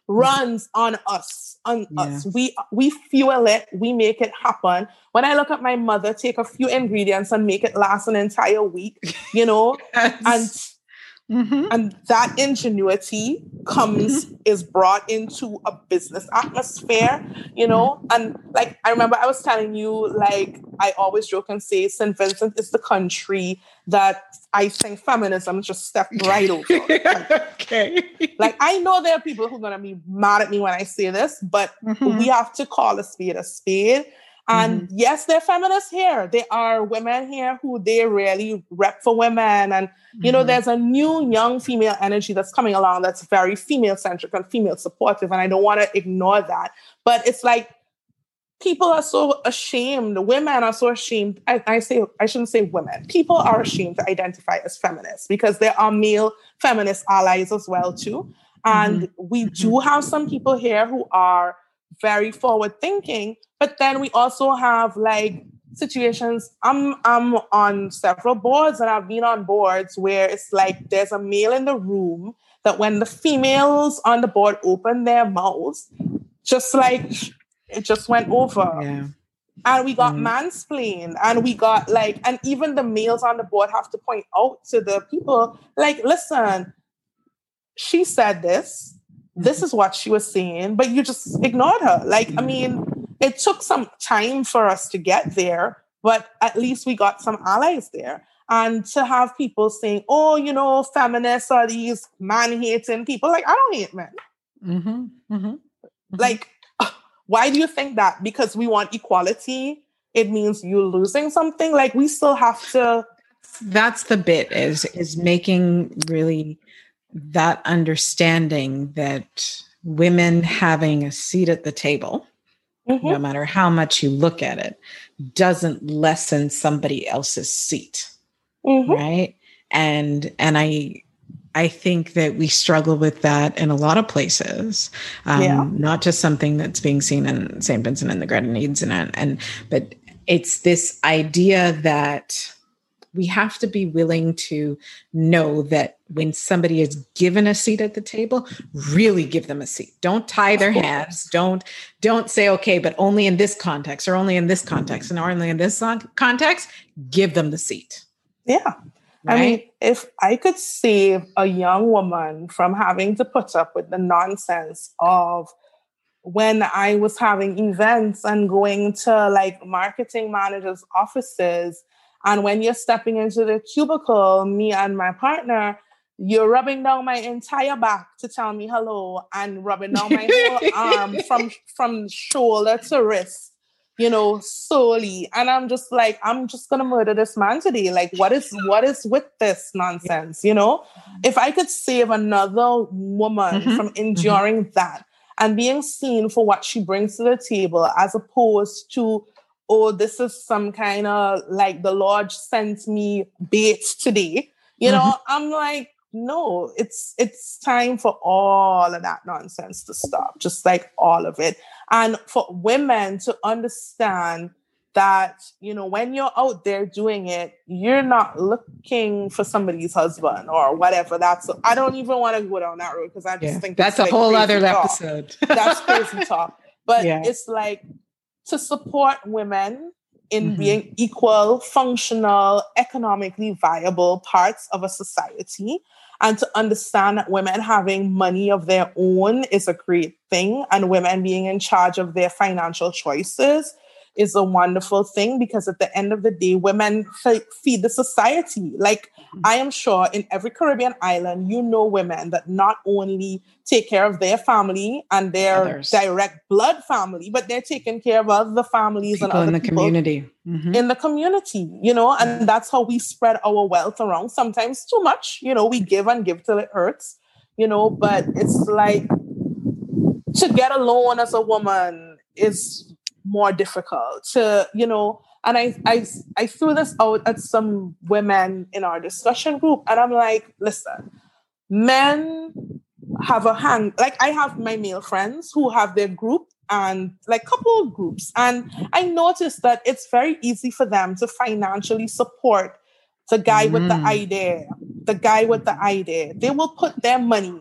runs on us, on Yeah. us. We we fuel it, we make it happen. When I look at my mother, take a few ingredients and make it last an entire week, you know, Yes. and Mm-hmm. and that ingenuity comes, Mm-hmm. is brought into a business atmosphere, you know? Mm-hmm. And like, I remember I was telling you, like, I always joke and say Saint Vincent is the country that I think feminism just stepped right over. Like, Okay. like, I know there are people who are going to be mad at me when I say this, but Mm-hmm. we have to call a spade a spade. And Mm-hmm. yes, there are feminists here. There are women here who they really rep for women. And, you know, Mm-hmm. there's a new young female energy that's coming along that's very female centric and female supportive. And I don't want to ignore that. But it's like, people are so ashamed. Women are so ashamed. I, I say, I shouldn't say women. People are ashamed to identify as feminists because there are male feminist allies as well, too. And Mm-hmm. we Mm-hmm. do have some people here who are very forward thinking, but then we also have like situations. I'm I'm on several boards and I've been on boards where it's like there's a male in the room that when the females on the board open their mouths, just like it just went over. Yeah. And we got Mm. mansplained and we got like, and even the males on the board have to point out to the people, like, listen, she said this. This is what she was saying, but you just ignored her. Like, I mean, it took some time for us to get there, but at least we got some allies there. And to have people saying, oh, you know, feminists are these man-hating people. Like, I don't hate men. Mm-hmm. Mm-hmm. Like, why do you think that? Because we want equality, it means you're losing something? Like, we still have to... That's the bit, is is making really that understanding that women having a seat at the table, Mhm. no matter how much you look at it, doesn't lessen somebody else's seat. Mhm. Right. And and I I think that we struggle with that in a lot of places, um, Yeah. not just something that's being seen in Saint Vincent and the Grenadines, and and but it's this idea that we have to be willing to know that when somebody is given a seat at the table, really give them a seat. Don't tie their hands. Don't don't say, okay, but only in this context, or only in this context, and only in this context. Give them the seat. Yeah. Right? I mean, if I could save a young woman from having to put up with the nonsense of when I was having events and going to like marketing managers' offices, and when you're stepping into the cubicle, me and my partner, you're rubbing down my entire back to tell me hello and rubbing down my whole arm from, from shoulder to wrist, you know, solely. And I'm just like, I'm just going to murder this man today. Like, what is, what is with this nonsense? You know, if I could save another woman Mm-hmm. from enduring mm-hmm. that and being seen for what she brings to the table, as opposed to, oh, this is some kind of like the Lord sent me bait today. You know, mm-hmm. I'm like, no, it's it's time for all of that nonsense to stop, just like all of it. And for women to understand that, you know, when you're out there doing it, you're not looking for somebody's husband or whatever. That's, I don't even want to go down that road because I just yeah, think that's a like whole other talk. episode. That's crazy talk. But yeah. it's like to support women in mm-hmm. being equal, functional, economically viable parts of a society, and to understand that women having money of their own is a great thing, and women being in charge of their financial choices is a wonderful thing, because at the end of the day, women f- feed the society. Like, mm-hmm. I am sure in every Caribbean island, you know women that not only take care of their family and their Others. direct blood family, but they're taking care of other families people and other in the people community. Mm-hmm. in the community, you know, and mm-hmm. that's how we spread our wealth around. Sometimes too much, you know, we give and give till it hurts, you know, but it's like to get a loan as a woman is more difficult to, you know, and I, I, I threw this out at some women in our discussion group, and I'm like, listen, men have a hand, like I have my male friends who have their group and like couple of groups. And I noticed that it's very easy for them to financially support the guy mm. with the idea, the guy with the idea. They will put their money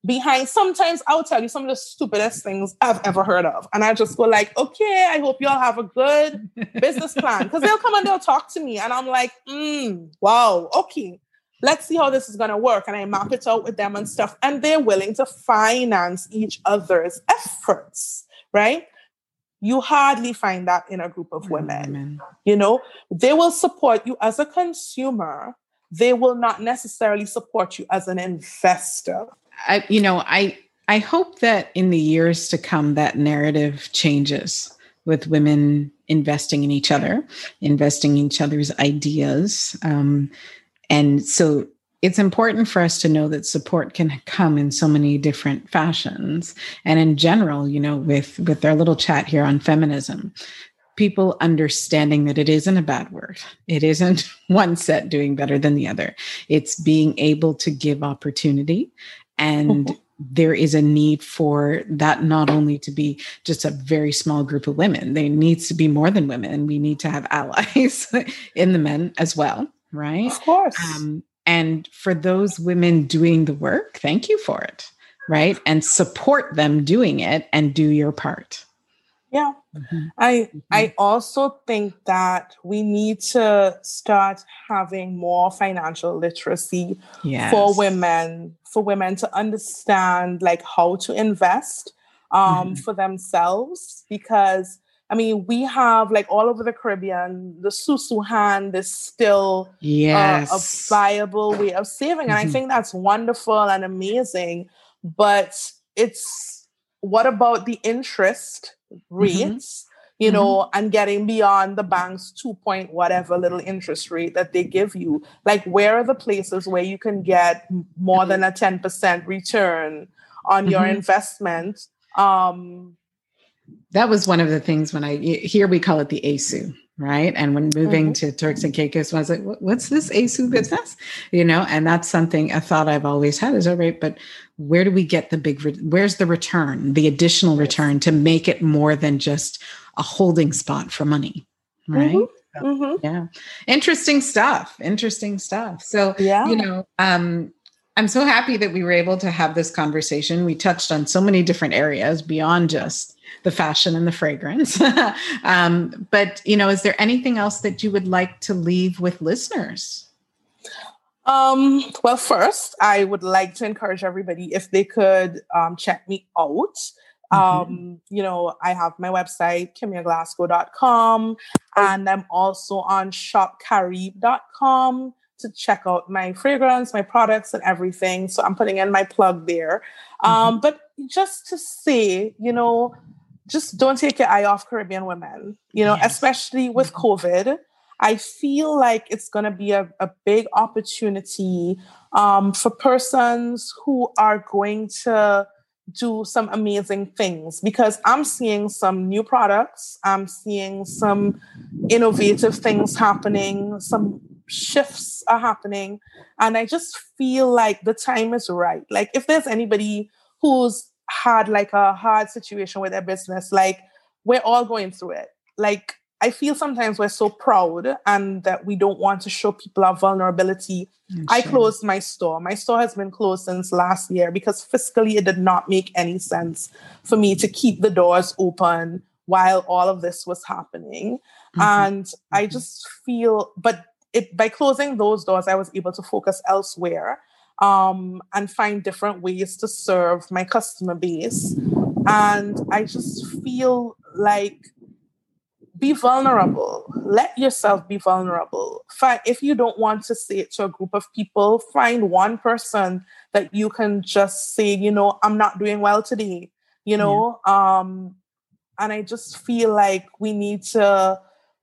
behind, sometimes I'll tell you some of the stupidest things I've ever heard of. And I just go like, okay, I hope y'all have a good business plan. Because they'll come and they'll talk to me. And I'm like, mm, wow, okay, let's see how this is going to work. And I map it out with them and stuff. And they're willing to finance each other's efforts, right? You hardly find that in a group of women. Women. You know, they will support you as a consumer. They will not necessarily support you as an investor. I, you know, I, I hope that in the years to come, that narrative changes with women investing in each other, investing in each other's ideas. Um, and so it's important for us to know that support can come in so many different fashions. And in general, you know, with, with our little chat here on feminism, people understanding that it isn't a bad word. It isn't one set doing better than the other. It's being able to give opportunity. And mm-hmm. there is a need for that not only to be just a very small group of women. There needs to be more than women. We need to have allies in the men as well, right? Of course. Um, and for those women doing the work, thank you for it, right? And support them doing it and do your part. Yeah. Mm-hmm. I mm-hmm. I also think that we need to start having more financial literacy yes. for women, for women to understand like how to invest um, mm-hmm. for themselves. Because I mean, we have like all over the Caribbean, the Susu hand is still yes. uh, a viable way of saving. And mm-hmm. I think that's wonderful and amazing. But it's, what about the interest rates, mm-hmm. you know, mm-hmm. and getting beyond the bank's two point whatever little interest rate that they give you? Like, where are the places where you can get more than a ten percent return on mm-hmm. your investment? Um, that was one of the things when I, here we call it the A S U, right? And when moving mm-hmm. to Turks and Caicos, I was like, what's this A S U business? You know, and that's something, a thought I've always had is, all right, but where do we get the big, re- where's the return, the additional return to make it more than just a holding spot for money, right? Mm-hmm. So, mm-hmm. yeah. Interesting stuff. Interesting stuff. So, yeah. you know, um, I'm so happy that we were able to have this conversation. We touched on so many different areas beyond just the fashion and the fragrance. um, but, you know, is there anything else that you would like to leave with listeners? Um, well, first, I would like to encourage everybody, if they could um, check me out. Mm-hmm. Um, you know, I have my website, kimia glasgow dot com, and I'm also on shop caribe dot com to check out my fragrance, my products, and everything. So I'm putting in my plug there. Um, mm-hmm. But just to say, you know, just don't take your eye off Caribbean women, you know, yes. especially with COVID. I feel like it's going to be a, a big opportunity um, for persons who are going to do some amazing things, because I'm seeing some new products. I'm seeing some innovative things happening. Some shifts are happening. And I just feel like the time is right. Like, if there's anybody who's had like a hard situation with their business, like, we're all going through it. Like, I feel sometimes we're so proud and that we don't want to show people our vulnerability. Sure. I closed my store. My store has been closed since last year because fiscally it did not make any sense for me to keep the doors open while all of this was happening. Mm-hmm. And mm-hmm. I just feel, but it, by closing those doors, I was able to focus elsewhere um, and find different ways to serve my customer base. And I just feel like, be vulnerable. Let yourself be vulnerable. Find, if you don't want to say it to a group of people, find one person that you can just say, you know, I'm not doing well today, you know? Yeah. Um, and I just feel like we need to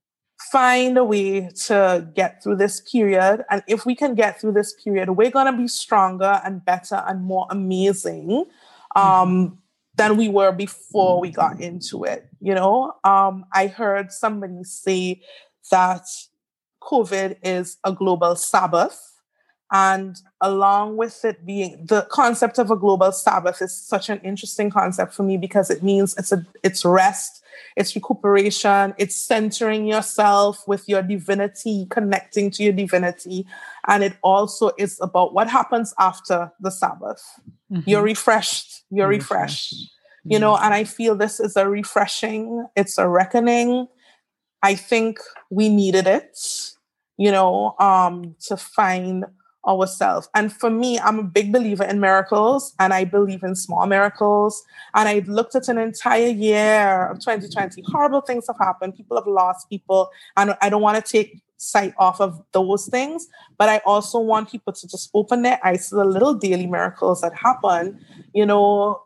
find a way to get through this period. And if we can get through this period, we're going to be stronger and better and more amazing. Um, mm-hmm. than we were before we got into it. You know, um, I heard somebody say that COVID is a global Sabbath. And along with it being the concept of a global Sabbath is such an interesting concept for me because it means it's a it's rest, it's recuperation, it's centering yourself with your divinity, connecting to your divinity. And it also is about what happens after the Sabbath. Mm-hmm. You're refreshed, you're, you're refreshed, refreshed. You mm-hmm. know, and I feel this is a refreshing, it's a reckoning. I think we needed it, you know, um, to find ourselves. And for me, I'm a big believer in miracles, and I believe in small miracles. And I looked at an entire year of twenty twenty. Horrible things have happened. People have lost people. And I don't want to take sight off of those things, but I also want people to just open their eyes to the little daily miracles that happen, you know,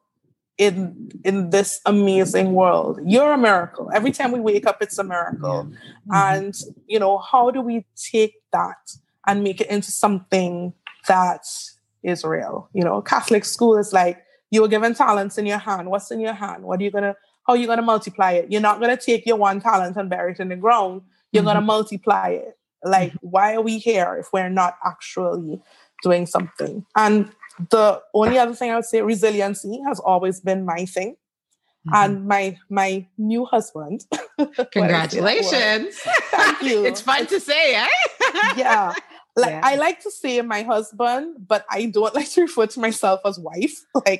in in this amazing world. You're a miracle. Every time we wake up, it's a miracle. Yeah. Mm-hmm. And, you know, how do we take that and make it into something that is real? You know, Catholic school is like, you were given talents in your hand. What's in your hand? What are you gonna, how are you gonna multiply it? You're not gonna take your one talent and bury it in the ground. You're mm-hmm. gonna multiply it. Like, mm-hmm. why are we here if we're not actually doing something? And the only other thing I would say, resiliency has always been my thing. Mm-hmm. And my my new husband. Congratulations. Thank you. It's fun to say, eh? Yeah. Like yeah. I like to say my husband, but I don't like to refer to myself as wife. Like,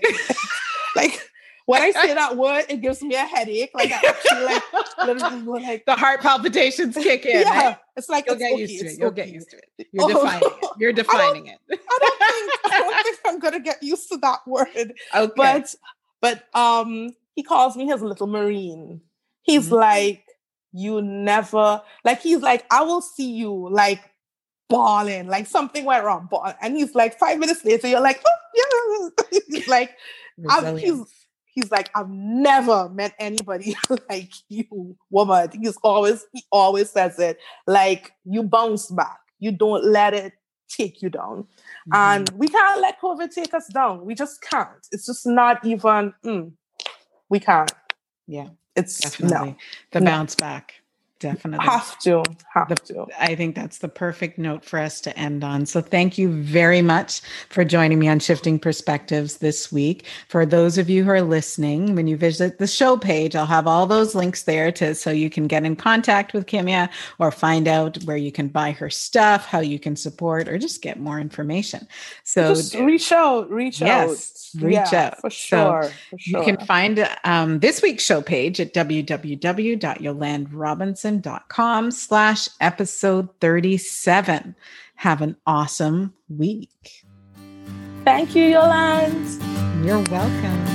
like when I say that word, it gives me a headache. Like I actually like, literally, like the heart palpitations kick in. Yeah, eh? It's like you'll it's get okay, used to it. You'll okay. get used to it. You're oh, defining it. You're defining I it. I don't think I don't think I'm gonna get used to that word. Okay. But but um, he calls me his little Marine. He's mm-hmm. like, you never like. He's like, I will see you like. Balling, like something went wrong, ball. And he's like, five minutes later, you're like, oh, yeah. He's like, I'm, he's he's like, I've never met anybody like you, woman. He's always he always says it, like, you bounce back, you don't let it take you down. Mm-hmm. And we can't let COVID take us down. We just can't. It's just not even. Mm, we can't. Yeah, it's definitely no. the no. bounce back. Definitely. Have to. Have the, to. I think that's the perfect note for us to end on. So thank you very much for joining me on Shifting Perspectives this week. For those of you who are listening, when you visit the show page, I'll have all those links there to so you can get in contact with Kimya or find out where you can buy her stuff, how you can support, or just get more information. So just reach out, reach yes, out. Reach yeah, out. For sure. So for sure. You can find um, this week's show page at w w w dot yolande robinson dot com slash episode thirty-seven. Have an awesome week. Thank you, Yolande. You're welcome.